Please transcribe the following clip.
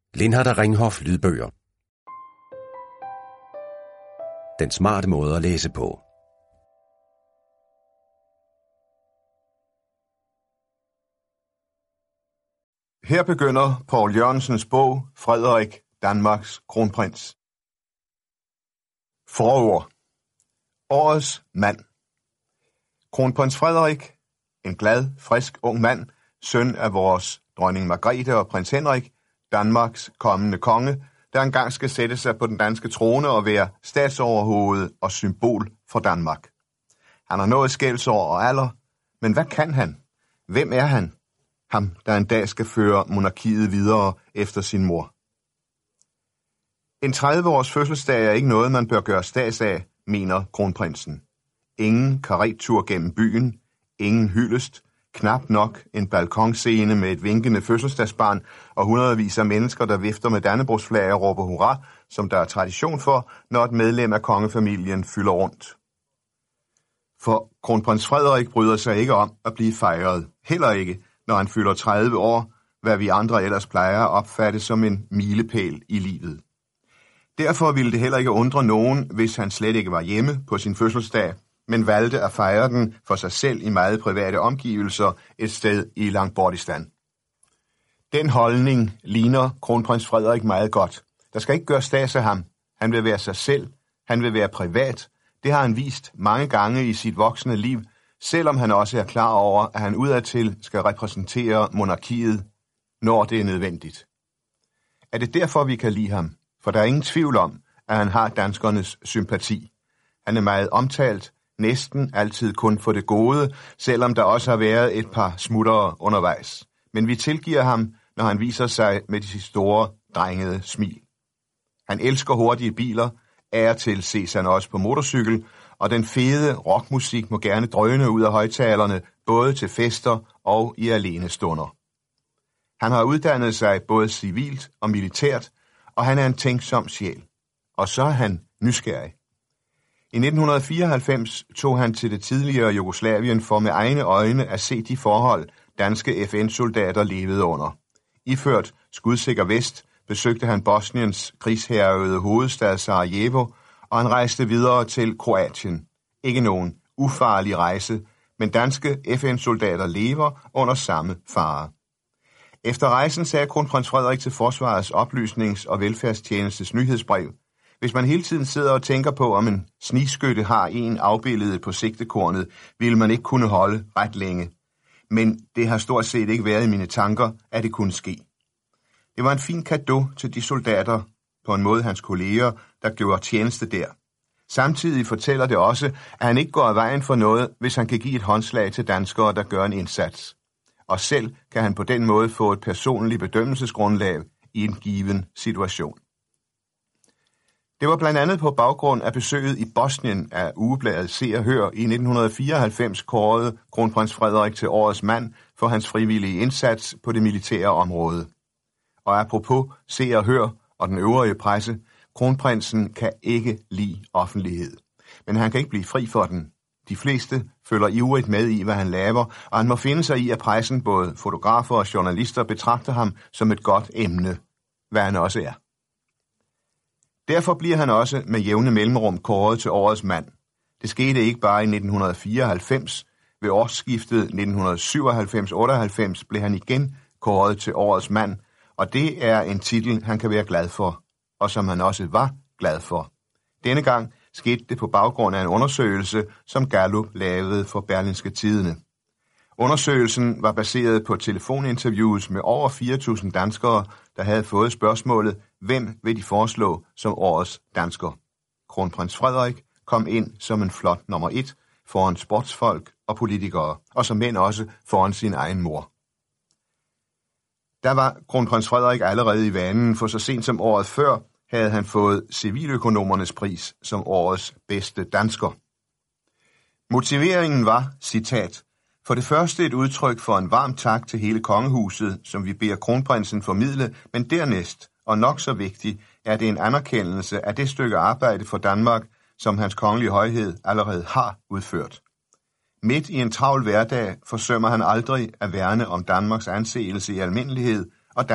Lindhardt og Ringhof lydbøger. Den smarte måde at læse på. Her begynder Poul Jørgensens bog Frederik, Danmarks kronprins. Forord. Årets mand. Kronprins Frederik, en glad, frisk ung mand, søn af vores dronning Margrethe og prins Henrik, Danmarks kommende konge, der engang skal sætte sig på den danske trone og være statsoverhoved og symbol for Danmark. Han har nået skældsår og alder, men hvad kan han? Hvem er han? Ham, der en dag skal føre monarkiet videre efter sin mor. En 30-års fødselsdag er ikke noget, man bør gøre stads af, mener kronprinsen. Ingen karettur gennem byen, ingen hyldest, knap nok en balkonscene med et vinkende fødselsdagsbarn og hundredvis af mennesker, der vifter med dannebrogsflag og råber hurra, som der er tradition for, når et medlem af kongefamilien fylder rundt. For kronprins Frederik bryder sig ikke om at blive fejret, heller ikke, når han fylder 30 år, hvad vi andre ellers plejer at opfatte som en milepæl i livet. Derfor ville det heller ikke undre nogen, hvis han slet ikke var hjemme på sin fødselsdag, men valgte at fejre den for sig selv i meget private omgivelser et sted i Langbordistan. Den holdning ligner kronprins Frederik meget godt. Der skal ikke gøre stads af ham. Han vil være sig selv. Han vil være privat. Det har han vist mange gange i sit voksne liv, selvom han også er klar over, at han udadtil skal repræsentere monarkiet, når det er nødvendigt. Er det derfor, vi kan lide ham? For der er ingen tvivl om, at han har danskernes sympati. Han er meget omtalt, næsten altid kun for det gode, selvom der også har været et par smuttere undervejs. Men vi tilgiver ham, når han viser sig med de store, drengede smil. Han elsker hurtige biler, af og til ses han også på motorcykel, og den fede rockmusik må gerne drøne ud af højtalerne, både til fester og i alenestunder. Han har uddannet sig både civilt og militært, og han er en tænksom sjæl. Og så er han nysgerrig. I 1994 tog han til det tidligere Jugoslavien for med egne øjne at se de forhold, danske FN-soldater levede under. Iført skudsikker vest besøgte han Bosniens krigshærgede hovedstad Sarajevo, og han rejste videre til Kroatien. Ikke nogen ufarlig rejse, men danske FN-soldater lever under samme fare. Efter rejsen sagde kronprins Frederik til Forsvarets oplysnings- og velfærdstjenestes nyhedsbrev: Hvis man hele tiden sidder og tænker på, om en snigskytte har en afbilledet på sigtekornet, vil man ikke kunne holde ret længe. Men det har stort set ikke været i mine tanker, at det kunne ske. Det var en fin cadeau til de soldater, på en måde hans kolleger, der gjorde tjeneste der. Samtidig fortæller det også, at han ikke går af vejen for noget, hvis han kan give et håndslag til danskere, der gør en indsats. Og selv kan han på den måde få et personligt bedømmelsesgrundlag i en given situation. Det var blandt andet på baggrund af besøget i Bosnien af ugebladet Se og Hør i 1994 kårede kronprins Frederik til årets mand for hans frivillige indsats på det militære område. Og apropos Se og Hør og den øvrige presse, kronprinsen kan ikke lide offentlighed. Men han kan ikke blive fri for den. De fleste følger ivrigt med i, hvad han laver, og han må finde sig i, at pressen, både fotografer og journalister, betragter ham som et godt emne, hvad han også er. Derfor bliver han også med jævne mellemrum kåret til årets mand. Det skete ikke bare i 1994. Ved årsskiftet 1997-98 blev han igen kåret til årets mand, og det er en titel, han kan være glad for, og som han også var glad for. Denne gang skete det på baggrund af en undersøgelse, som Gallup lavede for Berlingske Tidende. Undersøgelsen var baseret på telefoninterviews med over 4.000 danskere, der havde fået spørgsmålet: hvem vil de foreslå som årets dansker? Kronprins Frederik kom ind som en flot nummer 1 foran sportsfolk og politikere, og som mænd også foran sin egen mor. Der var kronprins Frederik allerede i vanen, for så sent som året før havde han fået civiløkonomernes pris som årets bedste dansker. Motiveringen var, citat, for det første et udtryk for en varm tak til hele kongehuset, som vi beder kronprinsen formidle, men dernæst, og nok så vigtigt, er det en anerkendelse af det stykke arbejde for Danmark, som hans kongelige højhed allerede har udført. Midt i en travl hverdag forsømmer han aldrig at værne om Danmarks anseelse i almindelighed,